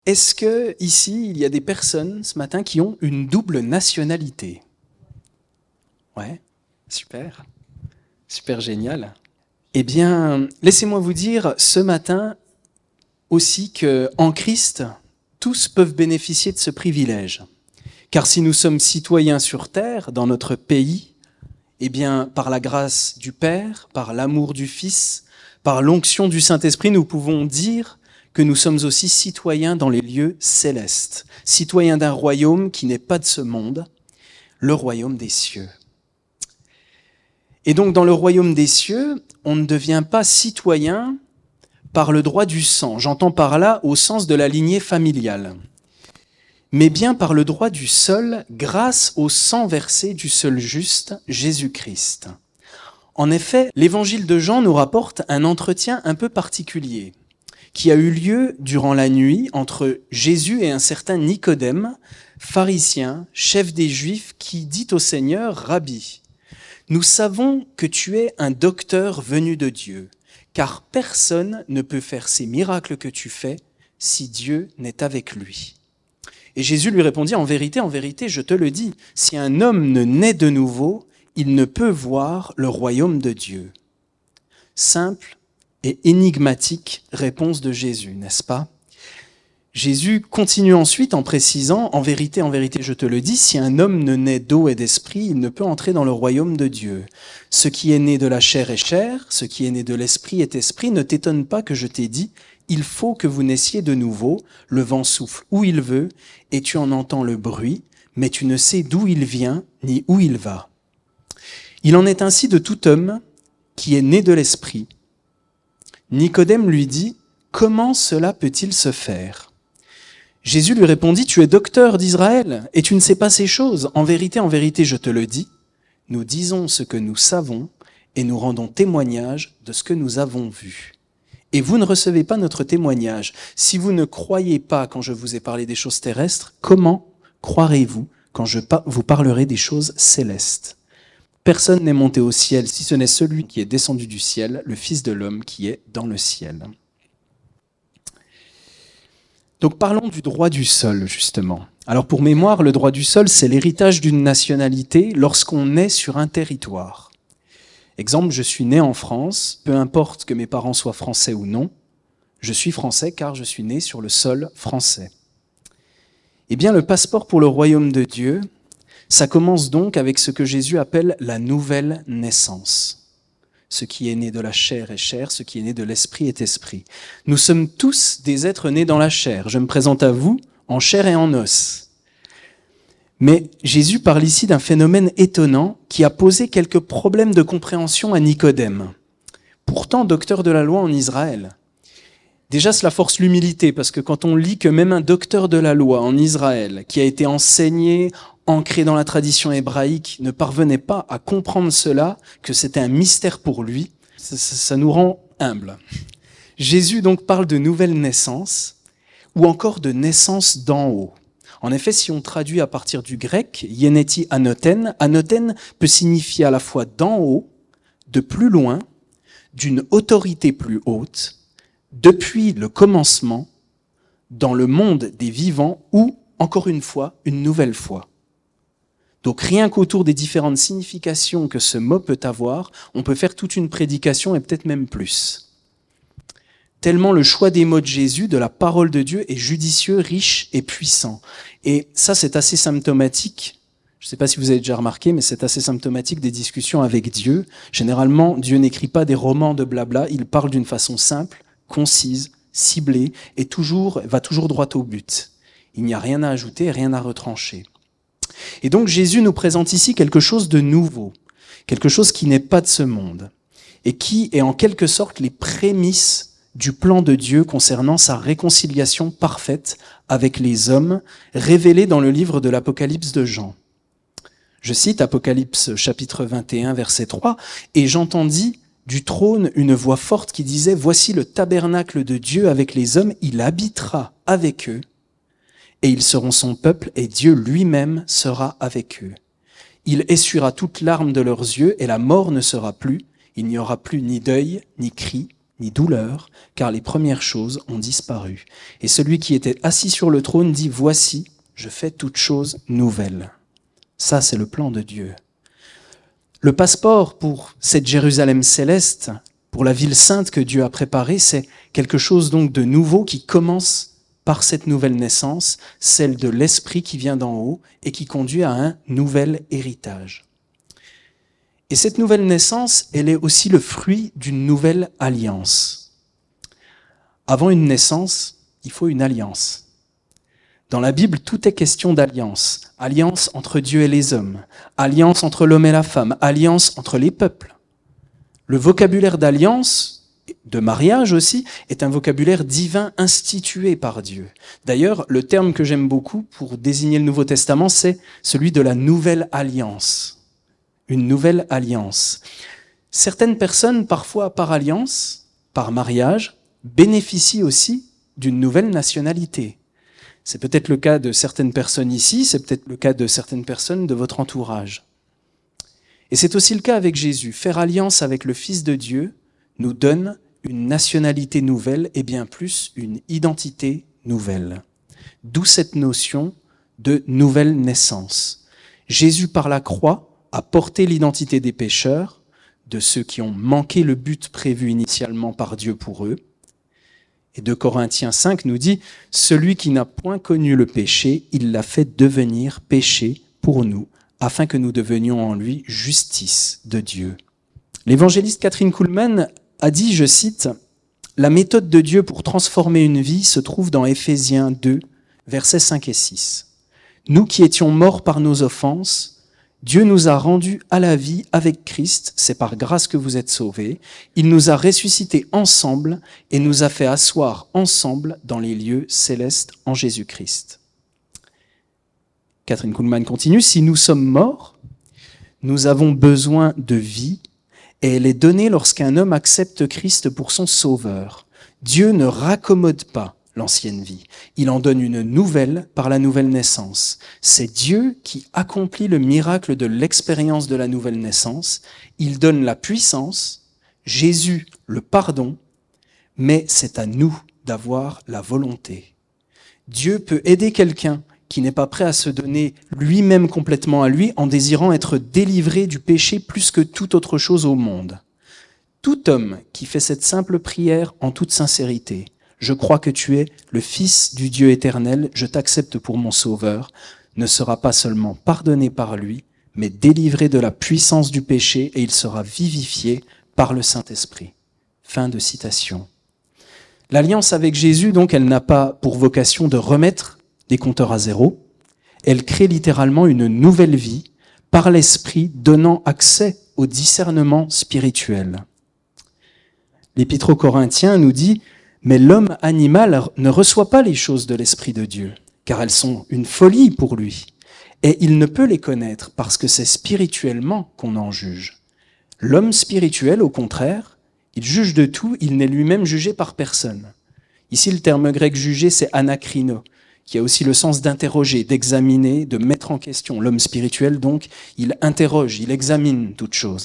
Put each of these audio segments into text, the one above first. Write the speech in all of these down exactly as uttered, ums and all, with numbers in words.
Est-ce que ici, il y a des personnes ce matin qui ont une double nationalité? Ouais, super, super génial. Eh bien, laissez-moi vous dire ce matin aussi que en Christ, tous peuvent bénéficier de ce privilège. Car si nous sommes citoyens sur terre, dans notre pays, eh bien, par la grâce du Père, par l'amour du Fils, par l'onction du Saint-Esprit, nous pouvons dire que nous sommes aussi citoyens dans les lieux célestes, citoyens d'un royaume qui n'est pas de ce monde, le royaume des cieux. Et donc, dans le royaume des cieux, on ne devient pas citoyen par le droit du sang. J'entends par là au sens de la lignée familiale. Mais bien par le droit du seul, grâce au sang versé du seul juste, Jésus-Christ. En effet, l'évangile de Jean nous rapporte un entretien un peu particulier, qui a eu lieu durant la nuit entre Jésus et un certain Nicodème, pharisien, chef des Juifs, qui dit au Seigneur, « Rabbi, nous savons que tu es un docteur venu de Dieu, car personne ne peut faire ces miracles que tu fais si Dieu n'est avec lui. » Et Jésus lui répondit, « En vérité, en vérité, je te le dis, si un homme ne naît de nouveau, il ne peut voir le royaume de Dieu. » Simple et énigmatique réponse de Jésus, n'est-ce pas? Jésus continue ensuite en précisant, « En vérité, en vérité, je te le dis, si un homme ne naît d'eau et d'esprit, il ne peut entrer dans le royaume de Dieu. Ce qui est né de la chair est chair, ce qui est né de l'esprit est esprit. Ne t'étonne pas que je t'ai dit, il faut que vous naissiez de nouveau. Le vent souffle où il veut, et tu en entends le bruit, mais tu ne sais d'où il vient ni où il va. Il en est ainsi de tout homme qui est né de l'esprit. » Nicodème lui dit, « Comment cela peut-il se faire ?» Jésus lui répondit, « Tu es docteur d'Israël et tu ne sais pas ces choses. En vérité, en vérité, je te le dis, nous disons ce que nous savons et nous rendons témoignage de ce que nous avons vu. Et vous ne recevez pas notre témoignage. Si vous ne croyez pas quand je vous ai parlé des choses terrestres, comment croirez-vous quand je vous parlerai des choses célestes ? Personne n'est monté au ciel si ce n'est celui qui est descendu du ciel, le Fils de l'homme qui est dans le ciel. » Donc parlons du droit du sol, justement. Alors pour mémoire, le droit du sol, c'est l'héritage d'une nationalité lorsqu'on est sur un territoire. Exemple, je suis né en France, peu importe que mes parents soient français ou non, je suis français car je suis né sur le sol français. Eh bien, le passeport pour le royaume de Dieu, ça commence donc avec ce que Jésus appelle la nouvelle naissance. Ce qui est né de la chair est chair, ce qui est né de l'esprit est esprit. Nous sommes tous des êtres nés dans la chair. Je me présente à vous en chair et en os. Mais Jésus parle ici d'un phénomène étonnant qui a posé quelques problèmes de compréhension à Nicodème, pourtant docteur de la loi en Israël. Déjà, cela force l'humilité, parce que quand on lit que même un docteur de la loi en Israël, qui a été enseigné, ancré dans la tradition hébraïque, ne parvenait pas à comprendre cela, que c'était un mystère pour lui, ça, ça, ça nous rend humbles. Jésus donc parle de nouvelle naissance, ou encore de naissance d'en haut. En effet, si on traduit à partir du grec, yeneti anoten, anoten peut signifier à la fois d'en haut, de plus loin, d'une autorité plus haute, depuis le commencement, dans le monde des vivants, ou, encore une fois, une nouvelle fois. Donc rien qu'autour des différentes significations que ce mot peut avoir, on peut faire toute une prédication et peut-être même plus. Tellement le choix des mots de Jésus, de la parole de Dieu, est judicieux, riche et puissant. Et ça, c'est assez symptomatique. Je ne sais pas si vous avez déjà remarqué, mais c'est assez symptomatique des discussions avec Dieu. Généralement, Dieu n'écrit pas des romans de blabla, il parle d'une façon simple, concise, ciblée, et toujours, va toujours droit au but. Il n'y a rien à ajouter, rien à retrancher. Et donc Jésus nous présente ici quelque chose de nouveau, quelque chose qui n'est pas de ce monde, et qui est en quelque sorte les prémices du plan de Dieu concernant sa réconciliation parfaite avec les hommes, révélée dans le livre de l'Apocalypse de Jean. Je cite Apocalypse chapitre vingt et un, verset trois, « Et j'entendis du trône une voix forte qui disait « Voici le tabernacle de Dieu avec les hommes, il habitera avec eux, et ils seront son peuple, et Dieu lui-même sera avec eux. Il essuiera toute larme de leurs yeux, et la mort ne sera plus, il n'y aura plus ni deuil, ni cri, ni douleur, car les premières choses ont disparu. Et celui qui était assis sur le trône dit « Voici, je fais toutes choses nouvelles ». Ça, c'est le plan de Dieu. Le passeport pour cette Jérusalem céleste, pour la ville sainte que Dieu a préparée, c'est quelque chose donc de nouveau qui commence par cette nouvelle naissance, celle de l'Esprit qui vient d'en haut et qui conduit à un nouvel héritage. Et cette nouvelle naissance, elle est aussi le fruit d'une nouvelle alliance. Avant une naissance, il faut une alliance. Dans la Bible, tout est question d'alliance. Alliance entre Dieu et les hommes, alliance entre l'homme et la femme, alliance entre les peuples. Le vocabulaire d'alliance, de mariage aussi, est un vocabulaire divin institué par Dieu. D'ailleurs, le terme que j'aime beaucoup pour désigner le Nouveau Testament, c'est celui de la nouvelle alliance. Une nouvelle alliance. Certaines personnes, parfois par alliance, par mariage, bénéficient aussi d'une nouvelle nationalité. C'est peut-être le cas de certaines personnes ici, c'est peut-être le cas de certaines personnes de votre entourage. Et c'est aussi le cas avec Jésus. Faire alliance avec le Fils de Dieu nous donne une nationalité nouvelle et bien plus une identité nouvelle. D'où cette notion de nouvelle naissance. Jésus par la croix a porté l'identité des pécheurs, de ceux qui ont manqué le but prévu initialement par Dieu pour eux. Et deux Corinthiens cinq nous dit « Celui qui n'a point connu le péché, il l'a fait devenir péché pour nous, afin que nous devenions en lui justice de Dieu. » L'évangéliste Catherine Kuhlman a dit, je cite, « La méthode de Dieu pour transformer une vie se trouve dans Éphésiens deux, versets cinq et six. Nous qui étions morts par nos offenses, Dieu nous a rendus à la vie avec Christ, c'est par grâce que vous êtes sauvés. Il nous a ressuscités ensemble et nous a fait asseoir ensemble dans les lieux célestes en Jésus-Christ. » Catherine Kuhlman continue, « Si nous sommes morts, nous avons besoin de vie et elle est donnée lorsqu'un homme accepte Christ pour son sauveur. Dieu ne raccommode pas l'ancienne vie. Il en donne une nouvelle par la nouvelle naissance. C'est Dieu qui accomplit le miracle de l'expérience de la nouvelle naissance. Il donne la puissance, Jésus le pardon, mais c'est à nous d'avoir la volonté. Dieu peut aider quelqu'un qui n'est pas prêt à se donner lui-même complètement à lui en désirant être délivré du péché plus que toute autre chose au monde. Tout homme qui fait cette simple prière en toute sincérité, je crois que tu es le Fils du Dieu éternel, je t'accepte pour mon sauveur, ne sera pas seulement pardonné par lui, mais délivré de la puissance du péché et il sera vivifié par le Saint-Esprit. Fin de citation. L'alliance avec Jésus, donc, elle n'a pas pour vocation de remettre les compteurs à zéro, elle crée littéralement une nouvelle vie par l'Esprit donnant accès au discernement spirituel. L'Épître aux Corinthiens nous dit « Mais l'homme animal ne reçoit pas les choses de l'Esprit de Dieu, car elles sont une folie pour lui, et il ne peut les connaître parce que c'est spirituellement qu'on en juge. L'homme spirituel, au contraire, il juge de tout, il n'est lui-même jugé par personne. » Ici, le terme grec « juger », c'est « anakrino », qui a aussi le sens d'interroger, d'examiner, de mettre en question. L'homme spirituel, donc, il interroge, il examine toute chose.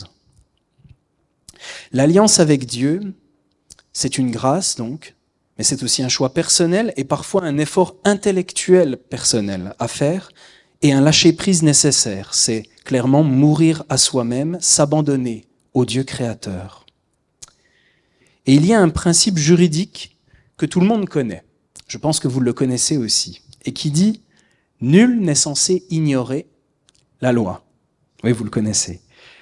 L'alliance avec Dieu, c'est une grâce, donc, mais c'est aussi un choix personnel et parfois un effort intellectuel personnel à faire et un lâcher-prise nécessaire. C'est clairement mourir à soi-même, s'abandonner au Dieu créateur. Et il y a un principe juridique que tout le monde connaît, je pense que vous le connaissez aussi, et qui dit « Nul n'est censé ignorer la loi ». Oui, vous le connaissez.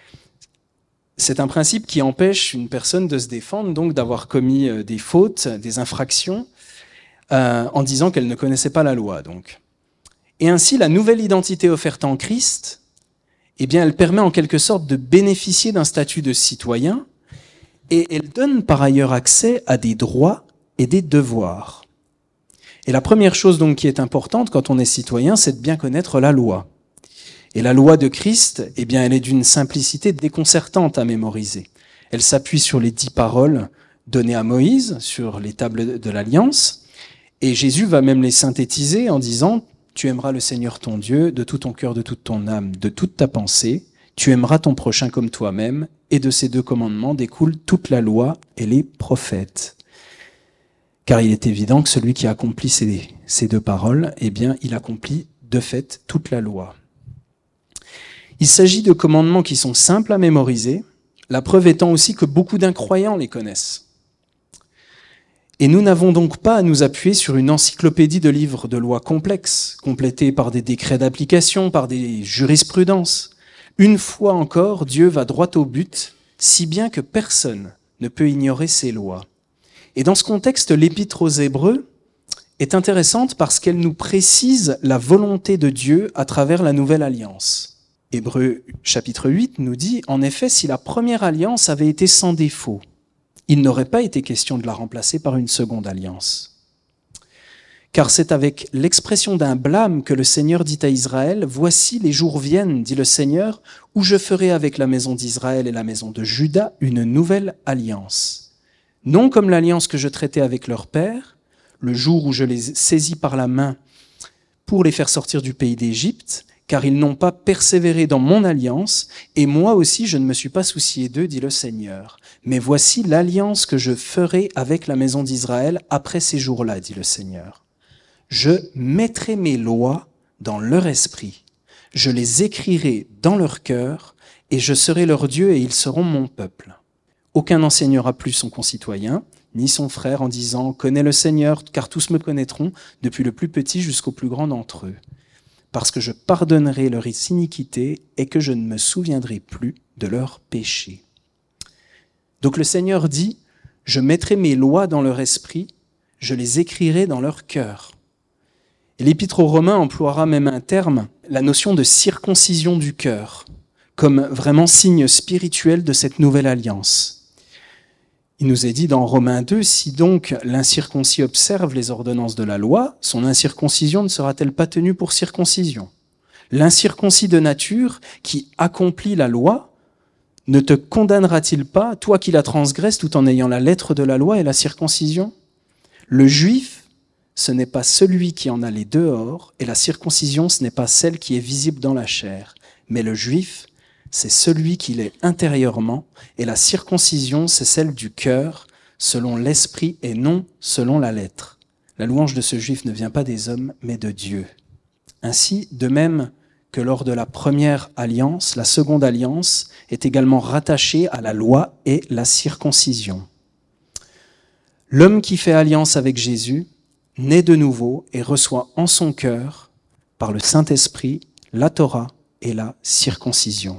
C'est un principe qui empêche une personne de se défendre, donc d'avoir commis des fautes, des infractions, euh, en disant qu'elle ne connaissait pas la loi. Donc. Et ainsi, la nouvelle identité offerte en Christ, eh bien, elle permet en quelque sorte de bénéficier d'un statut de citoyen, et elle donne par ailleurs accès à des droits et des devoirs. Et la première chose donc qui est importante quand on est citoyen, c'est de bien connaître la loi. Et la loi de Christ, eh bien, elle est d'une simplicité déconcertante à mémoriser. Elle s'appuie sur les dix paroles données à Moïse, sur les tables de l'Alliance, et Jésus va même les synthétiser en disant « Tu aimeras le Seigneur ton Dieu de tout ton cœur, de toute ton âme, de toute ta pensée, tu aimeras ton prochain comme toi-même, et de ces deux commandements découle toute la loi et les prophètes. Car il est évident que celui qui accomplit ces, ces deux paroles, eh bien, il accomplit de fait toute la loi. Il s'agit de commandements qui sont simples à mémoriser, la preuve étant aussi que beaucoup d'incroyants les connaissent. Et nous n'avons donc pas à nous appuyer sur une encyclopédie de livres de lois complexes, complétés par des décrets d'application, par des jurisprudences. Une fois encore, Dieu va droit au but, si bien que personne ne peut ignorer ses lois. Et dans ce contexte, l'Épître aux Hébreux est intéressante parce qu'elle nous précise la volonté de Dieu à travers la nouvelle alliance. Hébreux chapitre huit nous dit, en effet, si la première alliance avait été sans défaut, il n'aurait pas été question de la remplacer par une seconde alliance. Car c'est avec l'expression d'un blâme que le Seigneur dit à Israël, « Voici les jours viennent, dit le Seigneur, où je ferai avec la maison d'Israël et la maison de Juda une nouvelle alliance. Non comme l'alliance que je traitais avec leur père, le jour où je les saisis par la main pour les faire sortir du pays d'Égypte, car ils n'ont pas persévéré dans mon alliance, et moi aussi je ne me suis pas soucié d'eux, dit le Seigneur. Mais voici l'alliance que je ferai avec la maison d'Israël après ces jours-là, dit le Seigneur. Je mettrai mes lois dans leur esprit, je les écrirai dans leur cœur, et je serai leur Dieu et ils seront mon peuple. Aucun n'enseignera plus son concitoyen, ni son frère en disant « Connais le Seigneur, car tous me connaîtront, depuis le plus petit jusqu'au plus grand d'entre eux. » Parce que je pardonnerai leur iniquité et que je ne me souviendrai plus de leurs péchés. Donc le Seigneur dit, je mettrai mes lois dans leur esprit, je les écrirai dans leur cœur. Et l'Épître aux Romains emploiera même un terme, la notion de circoncision du cœur, comme vraiment signe spirituel de cette nouvelle alliance. Il nous est dit dans Romains deux, si donc l'incirconcis observe les ordonnances de la loi, son incirconcision ne sera-t-elle pas tenue pour circoncision? L'incirconcis de nature qui accomplit la loi ne te condamnera-t-il pas, toi qui la transgresses tout en ayant la lettre de la loi et la circoncision? Le juif, ce n'est pas celui qui en a les dehors, et la circoncision, ce n'est pas celle qui est visible dans la chair, mais le juif, c'est celui qui l'est intérieurement, et la circoncision, c'est celle du cœur, selon l'esprit et non selon la lettre. La louange de ce juif ne vient pas des hommes, mais de Dieu. Ainsi, de même que lors de la première alliance, la seconde alliance est également rattachée à la loi et la circoncision. L'homme qui fait alliance avec Jésus naît de nouveau et reçoit en son cœur, par le Saint-Esprit, la Torah et la circoncision.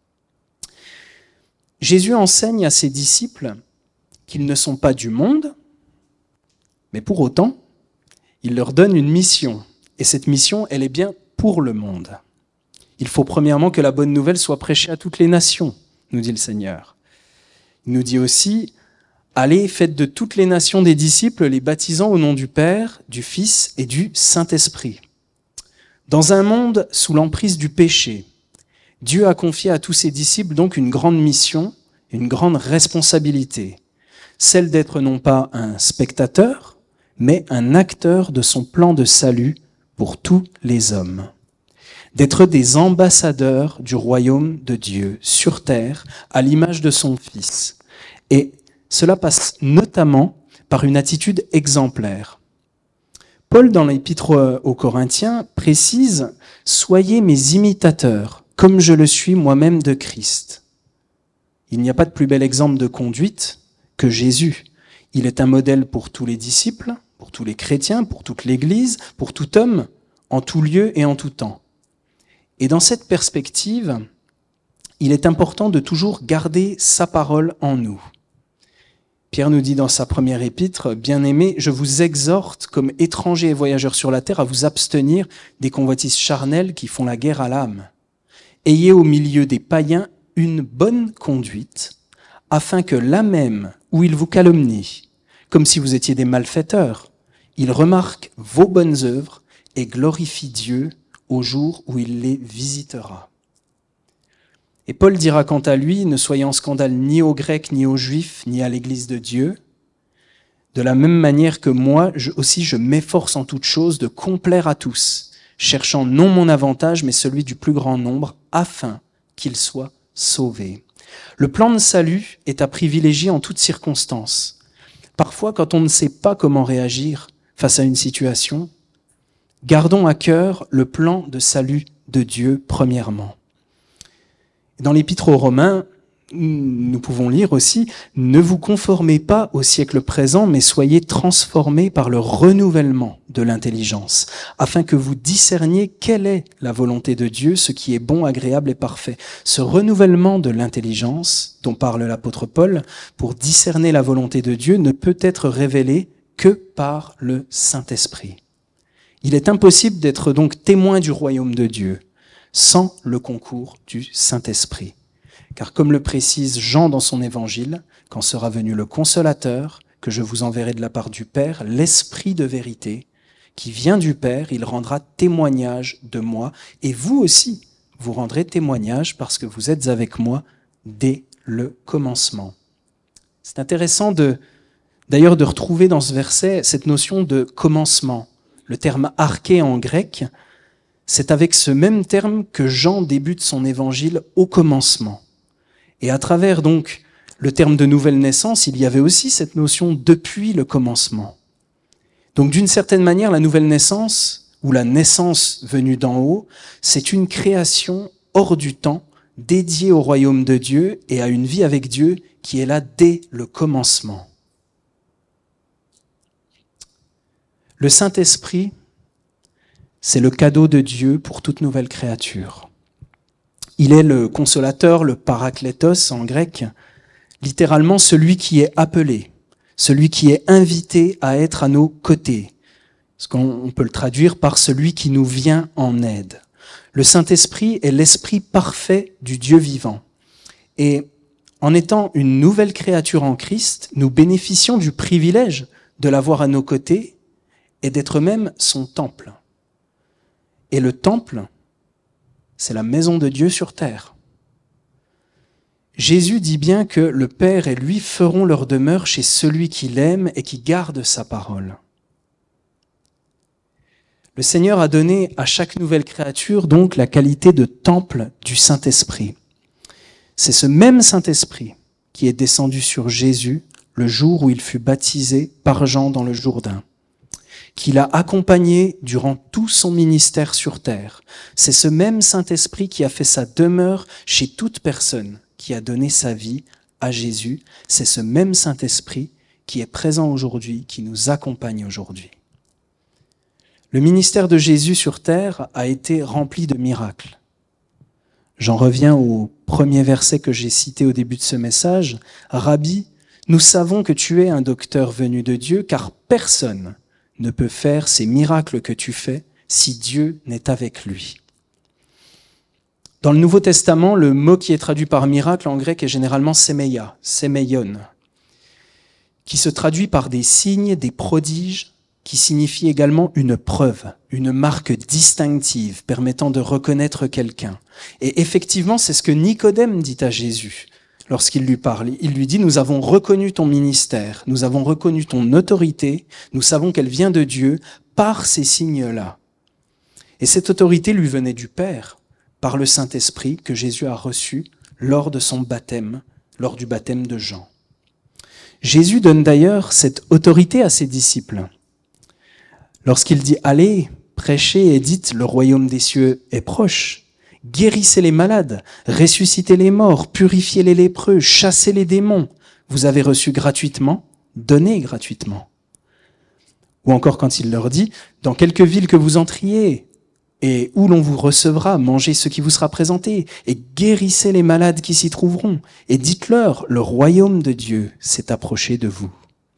Jésus enseigne à ses disciples qu'ils ne sont pas du monde, mais pour autant, il leur donne une mission. Et cette mission, elle est bien pour le monde. Il faut premièrement que la bonne nouvelle soit prêchée à toutes les nations, nous dit le Seigneur. Il nous dit aussi, allez, faites de toutes les nations des disciples, les baptisant au nom du Père, du Fils et du Saint-Esprit. Dans un monde sous l'emprise du péché, Dieu a confié à tous ses disciples donc une grande mission, une grande responsabilité, celle d'être non pas un spectateur, mais un acteur de son plan de salut pour tous les hommes. D'être des ambassadeurs du royaume de Dieu sur terre, à l'image de son Fils. Et cela passe notamment par une attitude exemplaire. Paul, dans l'Épître aux Corinthiens, précise « Soyez mes imitateurs, comme je le suis moi-même de Christ. » Il n'y a pas de plus bel exemple de conduite que Jésus. Il est un modèle pour tous les disciples, pour tous les chrétiens, pour toute l'Église, pour tout homme, en tout lieu et en tout temps. Et dans cette perspective, il est important de toujours garder sa parole en nous. Pierre nous dit dans sa première épître, « Bien-aimés, je vous exhorte, comme étrangers et voyageurs sur la terre, à vous abstenir des convoitises charnelles qui font la guerre à l'âme. Ayez au milieu des païens une bonne conduite, afin que là même où ils vous calomnient, comme si vous étiez des malfaiteurs, ils remarquent vos bonnes œuvres et glorifient Dieu au jour où il les visitera. » Et Paul dira quant à lui, « Ne soyez en scandale ni aux Grecs, ni aux Juifs, ni à l'Église de Dieu, de la même manière que moi je, aussi je m'efforce en toute chose de complaire à tous, cherchant non mon avantage, mais celui du plus grand nombre, afin qu'ils soient sauvés. Le plan de salut est à privilégier en toutes circonstances. Parfois, quand on ne sait pas comment réagir face à une situation, gardons à cœur le plan de salut de Dieu premièrement. Dans l'Épître aux Romains, nous pouvons lire aussi « Ne vous conformez pas au siècle présent, mais soyez transformés par le renouvellement de l'intelligence, afin que vous discerniez quelle est la volonté de Dieu, ce qui est bon, agréable et parfait. » Ce renouvellement de l'intelligence dont parle l'apôtre Paul, pour discerner la volonté de Dieu, ne peut être révélé que par le Saint-Esprit. Il est impossible d'être donc témoin du royaume de Dieu sans le concours du Saint-Esprit. Car comme le précise Jean dans son évangile, quand sera venu le Consolateur, que je vous enverrai de la part du Père, l'Esprit de vérité, qui vient du Père, il rendra témoignage de moi. Et vous aussi, vous rendrez témoignage parce que vous êtes avec moi dès le commencement. C'est intéressant de, d'ailleurs de retrouver dans ce verset cette notion de commencement. Le terme « arché » en grec, c'est avec ce même terme que Jean débute son évangile au commencement. Et à travers donc le terme de nouvelle naissance, il y avait aussi cette notion depuis le commencement. Donc d'une certaine manière, la nouvelle naissance, ou la naissance venue d'en haut, c'est une création hors du temps, dédiée au royaume de Dieu et à une vie avec Dieu qui est là dès le commencement. Le Saint-Esprit, c'est le cadeau de Dieu pour toute nouvelle créature. Il est le consolateur, le paraklétos en grec, littéralement celui qui est appelé, celui qui est invité à être à nos côtés. Ce qu'on peut le traduire par celui qui nous vient en aide. Le Saint-Esprit est l'esprit parfait du Dieu vivant. Et en étant une nouvelle créature en Christ, nous bénéficions du privilège de l'avoir à nos côtés et d'être même son temple. Et le temple, c'est la maison de Dieu sur terre. Jésus dit bien que le Père et lui feront leur demeure chez celui qui l'aime et qui garde sa parole. Le Seigneur a donné à chaque nouvelle créature donc la qualité de temple du Saint-Esprit. C'est ce même Saint-Esprit qui est descendu sur Jésus le jour où il fut baptisé par Jean dans le Jourdain, qu'il a accompagné durant tout son ministère sur terre. C'est ce même Saint-Esprit qui a fait sa demeure chez toute personne qui a donné sa vie à Jésus. C'est ce même Saint-Esprit qui est présent aujourd'hui, qui nous accompagne aujourd'hui. Le ministère de Jésus sur terre a été rempli de miracles. J'en reviens au premier verset que j'ai cité au début de ce message. « Rabbi, nous savons que tu es un docteur venu de Dieu, car personne ne peut faire ces miracles que tu fais si Dieu n'est avec lui. » Dans le Nouveau Testament, le mot qui est traduit par miracle en grec est généralement sémeia, sémeion, qui se traduit par des signes, des prodiges, qui signifie également une preuve, une marque distinctive permettant de reconnaître quelqu'un. Et effectivement, c'est ce que Nicodème dit à Jésus lorsqu'il lui parle. Il lui dit « Nous avons reconnu ton ministère, nous avons reconnu ton autorité, nous savons qu'elle vient de Dieu par ces signes-là. » Et cette autorité lui venait du Père, par le Saint-Esprit que Jésus a reçu lors de son baptême, lors du baptême de Jean. Jésus donne d'ailleurs cette autorité à ses disciples. Lorsqu'il dit « Allez, prêchez et dites, le royaume des cieux est proche », guérissez les malades, ressuscitez les morts, purifiez les lépreux, chassez les démons. Vous avez reçu gratuitement, donnez gratuitement. Ou encore quand il leur dit, dans quelque ville que vous entriez et où l'on vous recevra, mangez ce qui vous sera présenté et guérissez les malades qui s'y trouveront et dites-leur, le royaume de Dieu s'est approché de vous.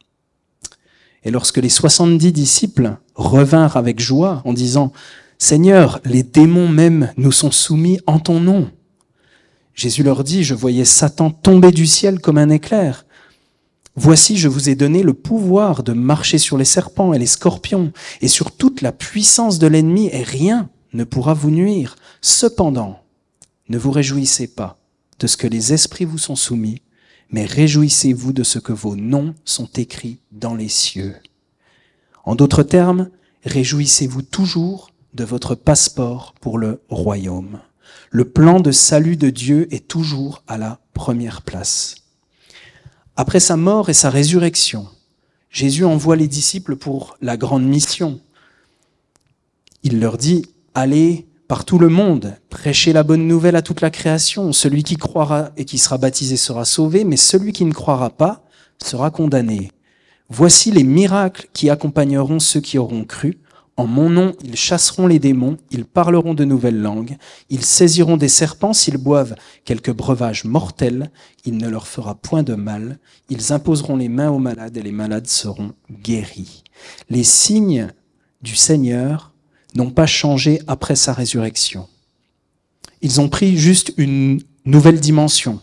Et lorsque les soixante-dix disciples revinrent avec joie en disant « Seigneur, les démons même nous sont soumis en ton nom. » Jésus leur dit, je voyais Satan tomber du ciel comme un éclair. Voici, je vous ai donné le pouvoir de marcher sur les serpents et les scorpions et sur toute la puissance de l'ennemi et rien ne pourra vous nuire. Cependant, ne vous réjouissez pas de ce que les esprits vous sont soumis, mais réjouissez-vous de ce que vos noms sont écrits dans les cieux. En d'autres termes, réjouissez-vous toujours de votre passeport pour le royaume. Le plan de salut de Dieu est toujours à la première place. Après sa mort et sa résurrection, Jésus envoie les disciples pour la grande mission. Il leur dit « Allez par tout le monde, prêchez la bonne nouvelle à toute la création. Celui qui croira et qui sera baptisé sera sauvé, mais celui qui ne croira pas sera condamné. Voici les miracles qui accompagneront ceux qui auront cru. En mon nom, ils chasseront les démons, ils parleront de nouvelles langues, ils saisiront des serpents s'ils boivent quelques breuvages mortels, il ne leur fera point de mal, ils imposeront les mains aux malades et les malades seront guéris. » Les signes du Seigneur n'ont pas changé après sa résurrection. Ils ont pris juste une nouvelle dimension.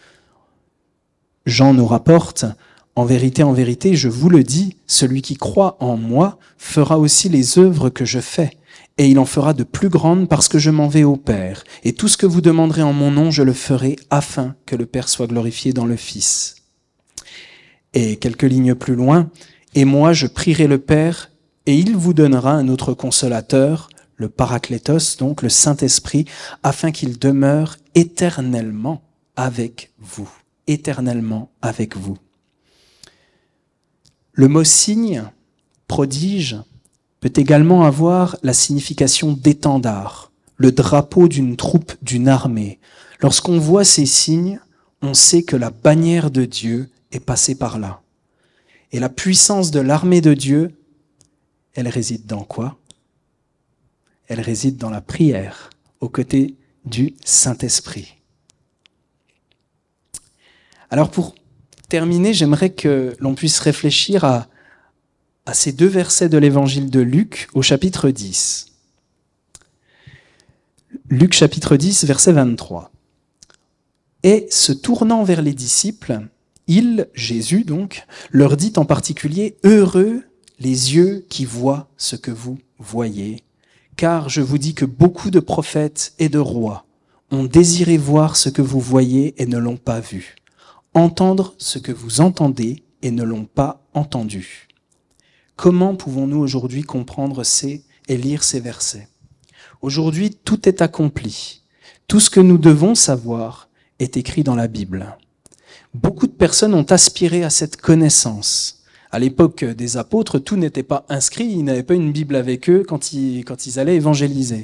Jean nous rapporte « En vérité, en vérité, je vous le dis, celui qui croit en moi fera aussi les œuvres que je fais, et il en fera de plus grandes parce que je m'en vais au Père. Et tout ce que vous demanderez en mon nom, je le ferai afin que le Père soit glorifié dans le Fils. » Et quelques lignes plus loin, « Et moi, je prierai le Père, et il vous donnera un autre consolateur, le Paraklétos, donc le Saint-Esprit, afin qu'il demeure éternellement avec vous. » Éternellement avec vous. Le mot signe, prodige, peut également avoir la signification d'étendard, le drapeau d'une troupe, d'une armée. Lorsqu'on voit ces signes, on sait que la bannière de Dieu est passée par là. Et la puissance de l'armée de Dieu, elle réside dans quoi? Elle réside dans la prière, aux côtés du Saint-Esprit. Alors pour terminer, j'aimerais que l'on puisse réfléchir à, à ces deux versets de l'évangile de Luc au chapitre dix. Luc chapitre dix, verset vingt-trois. « Et se tournant vers les disciples, il, Jésus donc, leur dit en particulier « Heureux les yeux qui voient ce que vous voyez, car je vous dis que beaucoup de prophètes et de rois ont désiré voir ce que vous voyez et ne l'ont pas vu. Entendre ce que vous entendez et ne l'ont pas entendu. » Comment pouvons-nous aujourd'hui comprendre ces et lire ces versets? Aujourd'hui, tout est accompli. Tout ce que nous devons savoir est écrit dans la Bible. Beaucoup de personnes ont aspiré à cette connaissance. À l'époque des apôtres, tout n'était pas inscrit, ils n'avaient pas une Bible avec eux quand ils, quand ils allaient évangéliser.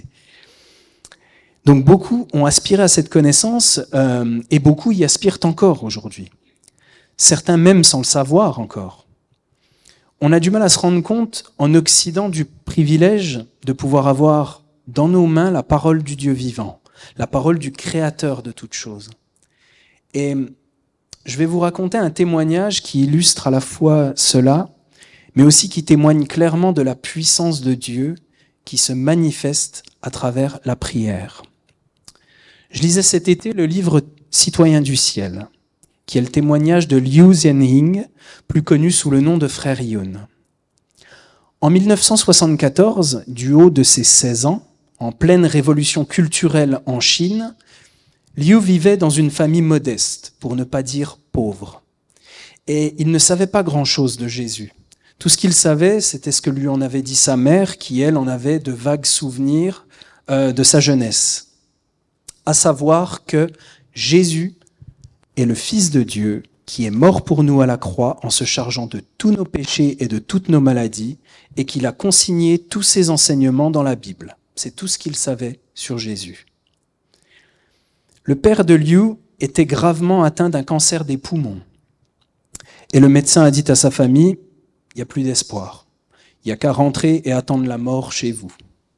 Donc beaucoup ont aspiré à cette connaissance euh, et beaucoup y aspirent encore aujourd'hui. Certains même sans le savoir encore. On a du mal à se rendre compte en Occident du privilège de pouvoir avoir dans nos mains la parole du Dieu vivant, la parole du Créateur de toutes choses. Et je vais vous raconter un témoignage qui illustre à la fois cela, mais aussi qui témoigne clairement de la puissance de Dieu qui se manifeste à travers la prière. Je lisais cet été le livre « Citoyens du ciel », qui est le témoignage de Liu Zhenhing, plus connu sous le nom de Frère Yun. En mille neuf cent soixante-quatorze, du haut de ses seize ans, en pleine révolution culturelle en Chine, Liu vivait dans une famille modeste, pour ne pas dire pauvre. Et il ne savait pas grand-chose de Jésus. Tout ce qu'il savait, c'était ce que lui en avait dit sa mère, qui, elle, en avait de vagues souvenirs euh, de sa jeunesse. À savoir que Jésus est le Fils de Dieu qui est mort pour nous à la croix en se chargeant de tous nos péchés et de toutes nos maladies et qu'il a consigné tous ses enseignements dans la Bible. C'est tout ce qu'il savait sur Jésus. Le père de Liu était gravement atteint d'un cancer des poumons. Et le médecin a dit à sa famille, « Il n'y a plus d'espoir. Il n'y a qu'à rentrer et attendre la mort chez vous. »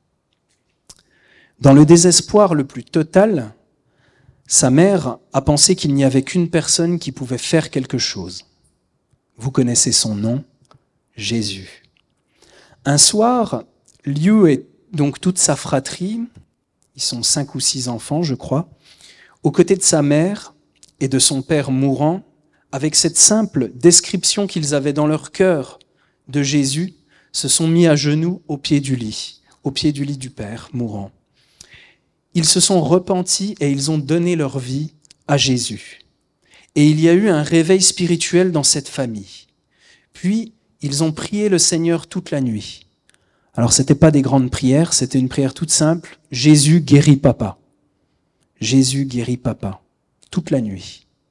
Dans le désespoir le plus total, sa mère a pensé qu'il n'y avait qu'une personne qui pouvait faire quelque chose. Vous connaissez son nom, Jésus. Un soir, Liu et donc toute sa fratrie, ils sont cinq ou six enfants, je crois, aux côtés de sa mère et de son père mourant, avec cette simple description qu'ils avaient dans leur cœur de Jésus, se sont mis à genoux au pied du lit, au pied du lit du père mourant. Ils se sont repentis et ils ont donné leur vie à Jésus. Et il y a eu un réveil spirituel dans cette famille. Puis, ils ont prié le Seigneur toute la nuit. Alors, ce n'était pas des grandes prières, c'était une prière toute simple. Jésus guérit papa. Jésus guérit papa. Toute la nuit.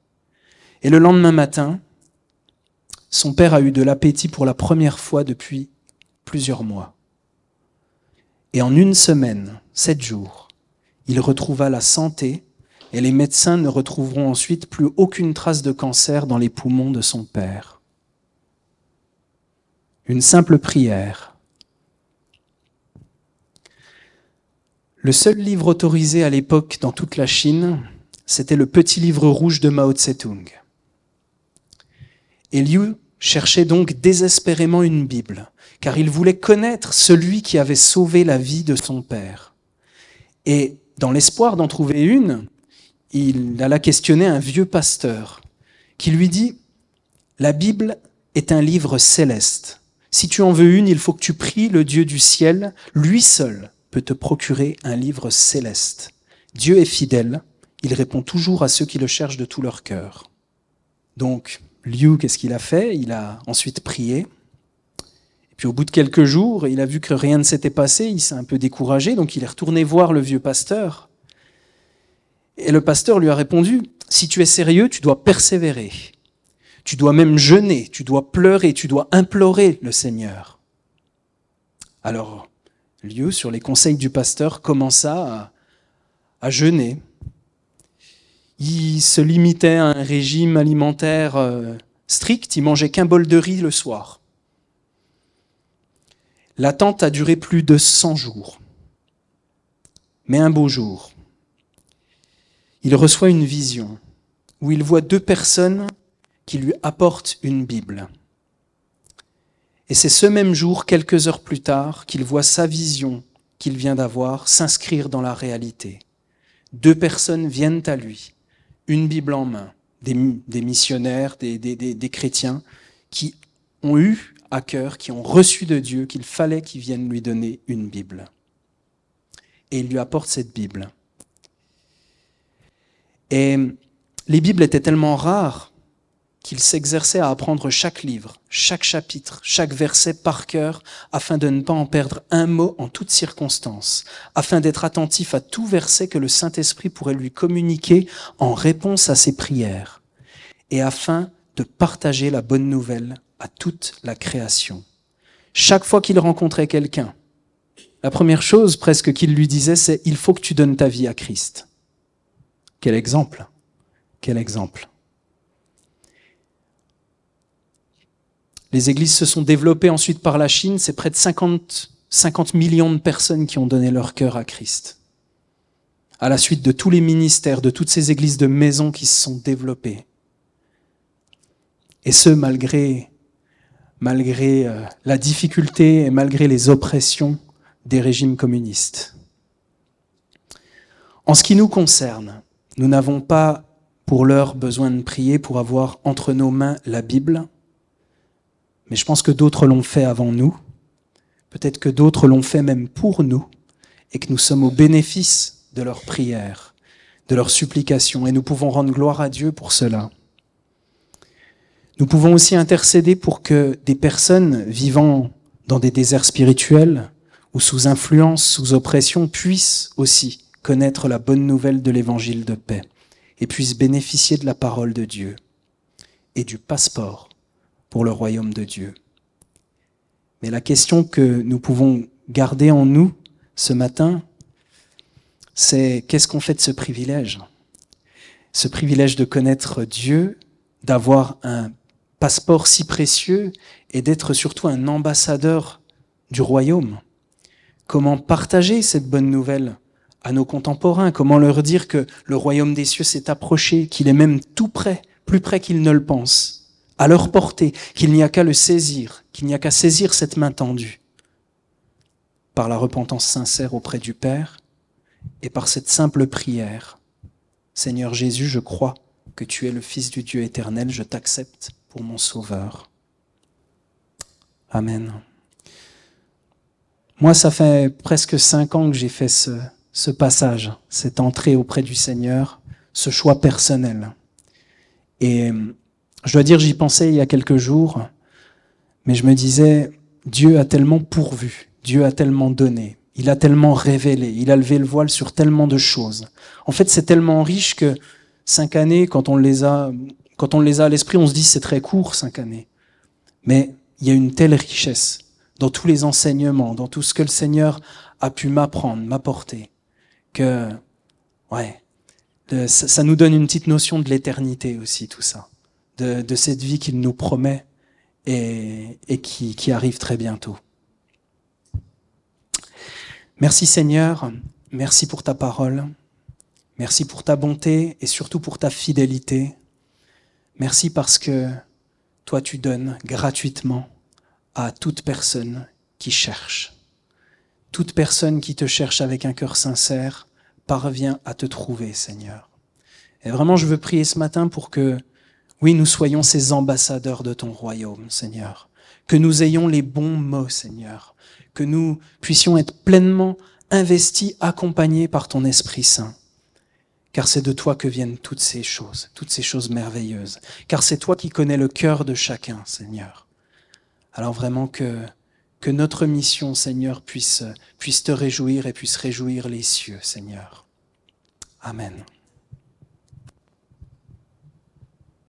Et le lendemain matin, son père a eu de l'appétit pour la première fois depuis plusieurs mois. Et en une semaine, sept jours, il retrouva la santé et les médecins ne retrouveront ensuite plus aucune trace de cancer dans les poumons de son père. Une simple prière. Le seul livre autorisé à l'époque dans toute la Chine, c'était le petit livre rouge de Mao Tse-tung. Et Liu cherchait donc désespérément une Bible, car il voulait connaître celui qui avait sauvé la vie de son père. Et dans l'espoir d'en trouver une, il alla questionner un vieux pasteur qui lui dit « La Bible est un livre céleste. Si tu en veux une, il faut que tu pries le Dieu du ciel. Lui seul peut te procurer un livre céleste. Dieu est fidèle. Il répond toujours à ceux qui le cherchent de tout leur cœur. » Donc, Liu, qu'est-ce qu'il a fait? Il a ensuite prié. Et puis au bout de quelques jours, il a vu que rien ne s'était passé, il s'est un peu découragé, donc il est retourné voir le vieux pasteur. Et le pasteur lui a répondu, « Si tu es sérieux, tu dois persévérer. Tu dois même jeûner, tu dois pleurer, tu dois implorer le Seigneur. » Alors, Liu, sur les conseils du pasteur, commença à, à jeûner. Il se limitait à un régime alimentaire euh, strict, il mangeait qu'un bol de riz le soir. L'attente a duré plus de cent jours. Mais un beau jour, il reçoit une vision où il voit deux personnes qui lui apportent une Bible. Et c'est ce même jour, quelques heures plus tard, qu'il voit sa vision qu'il vient d'avoir s'inscrire dans la réalité. Deux personnes viennent à lui, une Bible en main, des, des missionnaires, des, des, des, des chrétiens qui ont eu à cœur, qui ont reçu de Dieu qu'il fallait qu'ils viennent lui donner une Bible. Et il lui apporte cette Bible. Et les Bibles étaient tellement rares qu'il s'exerçait à apprendre chaque livre, chaque chapitre, chaque verset par cœur, afin de ne pas en perdre un mot en toutes circonstances, afin d'être attentif à tout verset que le Saint-Esprit pourrait lui communiquer en réponse à ses prières, et afin de partager la bonne nouvelle à toute la création. Chaque fois qu'il rencontrait quelqu'un, la première chose presque qu'il lui disait, c'est « Il faut que tu donnes ta vie à Christ ». Quel exemple! Quel exemple! Les églises se sont développées ensuite par la Chine, c'est près de cinquante, cinquante millions de personnes qui ont donné leur cœur à Christ. À la suite de tous les ministères, de toutes ces églises de maison qui se sont développées. Et ce, malgré, malgré euh, la difficulté et malgré les oppressions des régimes communistes. En ce qui nous concerne, nous n'avons pas pour l'heure besoin de prier pour avoir entre nos mains la Bible, mais je pense que d'autres l'ont fait avant nous, peut-être que d'autres l'ont fait même pour nous, et que nous sommes au bénéfice de leurs prières, de leurs supplications, et nous pouvons rendre gloire à Dieu pour cela. Nous pouvons aussi intercéder pour que des personnes vivant dans des déserts spirituels ou sous influence, sous oppression, puissent aussi connaître la bonne nouvelle de l'évangile de paix et puissent bénéficier de la parole de Dieu et du passeport pour le royaume de Dieu. Mais la question que nous pouvons garder en nous ce matin, c'est qu'est-ce qu'on fait de ce privilège? Ce privilège de connaître Dieu, d'avoir un passeport si précieux et d'être surtout un ambassadeur du royaume. Comment partager cette bonne nouvelle à nos contemporains? Comment leur dire que le royaume des cieux s'est approché, qu'il est même tout près, plus près qu'ils ne le pensent, à leur portée, qu'il n'y a qu'à le saisir, qu'il n'y a qu'à saisir cette main tendue par la repentance sincère auprès du Père et par cette simple prière. Seigneur Jésus, je crois que tu es le Fils du Dieu éternel, je t'accepte pour mon Sauveur. Amen. Moi, ça fait presque cinq ans que j'ai fait ce, ce passage, cette entrée auprès du Seigneur, ce choix personnel. Et je dois dire, j'y pensais il y a quelques jours, mais je me disais, Dieu a tellement pourvu, Dieu a tellement donné, il a tellement révélé, il a levé le voile sur tellement de choses. En fait, c'est tellement riche que cinq années, quand on les a Quand on les a à l'esprit, on se dit c'est très court, cinq années. Mais il y a une telle richesse dans tous les enseignements, dans tout ce que le Seigneur a pu m'apprendre, m'apporter, que ouais, de, ça, ça nous donne une petite notion de l'éternité aussi, tout ça, de, de cette vie qu'il nous promet et, et qui, qui arrive très bientôt. Merci Seigneur, merci pour ta parole, merci pour ta bonté et surtout pour ta fidélité. Merci parce que toi tu donnes gratuitement à toute personne qui cherche. Toute personne qui te cherche avec un cœur sincère parvient à te trouver, Seigneur. Et vraiment, je veux prier ce matin pour que, oui, nous soyons ces ambassadeurs de ton royaume, Seigneur. Que nous ayons les bons mots, Seigneur. Que nous puissions être pleinement investis, accompagnés par ton Esprit Saint. Car c'est de toi que viennent toutes ces choses, toutes ces choses merveilleuses. Car c'est toi qui connais le cœur de chacun, Seigneur. Alors vraiment que, que notre mission, Seigneur, puisse, puisse te réjouir et puisse réjouir les cieux, Seigneur. Amen.